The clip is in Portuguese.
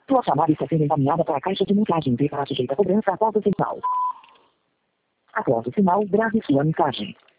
Sua chamada está sendo encaminhada para a caixa de mensagem e será sujeita a cobrança após o sinal. Após o sinal, grave sua mensagem.